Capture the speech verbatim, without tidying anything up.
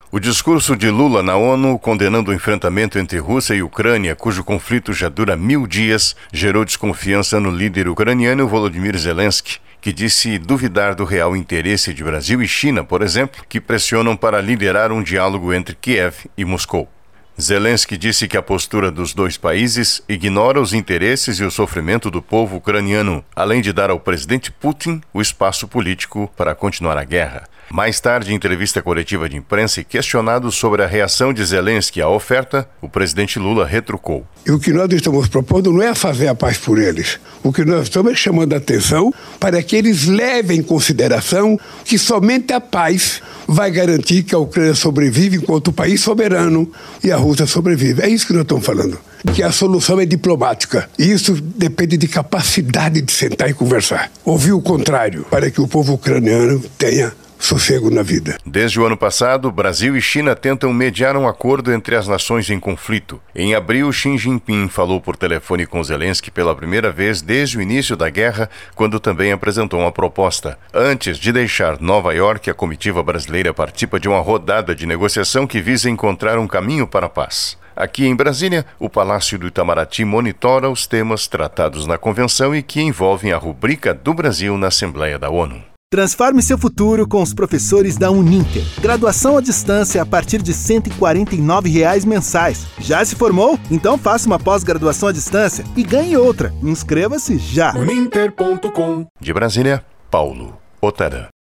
O discurso de Lula na ONU, condenando o enfrentamento entre Rússia e Ucrânia, cujo conflito já dura mil dias, gerou desconfiança no líder ucraniano Volodymyr Zelensky, que disse duvidar do real interesse de Brasil e China, por exemplo, que pressionam para liderar um diálogo entre Kiev e Moscou. Zelensky disse que a postura dos dois países ignora os interesses e o sofrimento do povo ucraniano, além de dar ao presidente Putin o espaço político para continuar a guerra. Mais tarde, em entrevista coletiva de imprensa e questionado sobre a reação de Zelensky à oferta, o presidente Lula retrucou. E o que nós estamos propondo não é fazer a paz por eles. O que nós estamos é chamando a atenção para que eles levem em consideração que somente a paz vai garantir que a Ucrânia sobrevive enquanto país soberano e a Rússia sobrevive. É isso que nós estamos falando. Que a solução é diplomática. E isso depende de capacidade de sentar e conversar. Ouvir o contrário, para que o povo ucraniano tenha sossego na vida. Desde o ano passado, Brasil e China tentam mediar um acordo entre as nações em conflito. Em abril, Xi Jinping falou por telefone com Zelensky pela primeira vez desde o início da guerra, quando também apresentou uma proposta. Antes de deixar Nova York, a comitiva brasileira participa de uma rodada de negociação que visa encontrar um caminho para a paz. Aqui em Brasília, o Palácio do Itamaraty monitora os temas tratados na convenção e que envolvem a rubrica do Brasil na Assembleia da ONU. Transforme seu futuro com os professores da Uninter. Graduação à distância a partir de cento e quarenta e nove reais mensais. Já se formou? Então faça uma pós-graduação à distância e ganhe outra. Inscreva-se já. uninter ponto com. De Brasília, Paulo Otara.